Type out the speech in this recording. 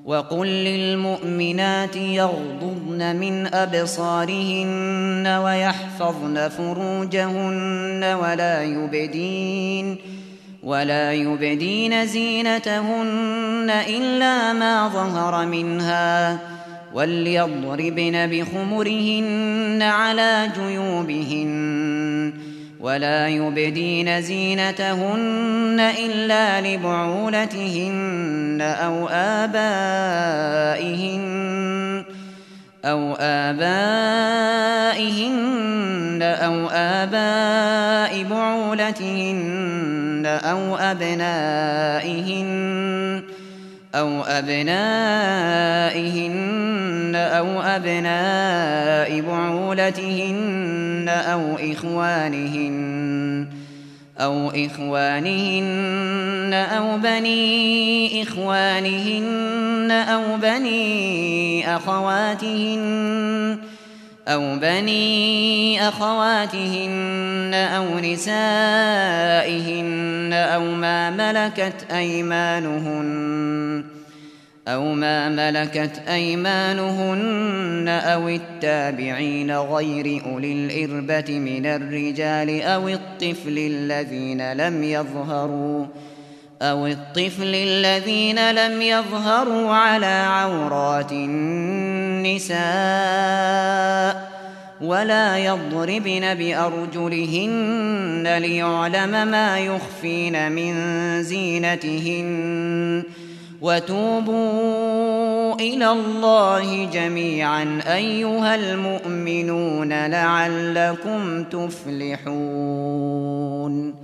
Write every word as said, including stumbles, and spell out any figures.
وقل للمؤمنات يغضضن من أبصارهن ويحفظن فروجهن ولا يبدين ولا يبدين زينتهن إلا ما ظهر منها وليضربن بخمرهن على جيوبهن ولا يبدين زينتهن إلا لبعولتهن أو آبائهن أو آبائهن أو آباء بعولتهن أو أبنائهن أو أبنائهن أو أبناء بعولتهن أو إخوانهن أو إخوانهن أو بني إخوانهن أو بني أخواتهن أو بني أخواتهن أو نسائهن أو ما ملكت أيمانهن أو ما ملكت أيمانهن أو التابعين غير أولي الإربة من الرجال أو الطفل الذين لم يظهروا أو الطفل الذين لم يظهروا على عورات النساء ولا يضربن بأرجلهن ليعلم ما يخفين من زينتهن وتوبوا إلى الله جميعا أيها المؤمنون لعلكم تفلحون.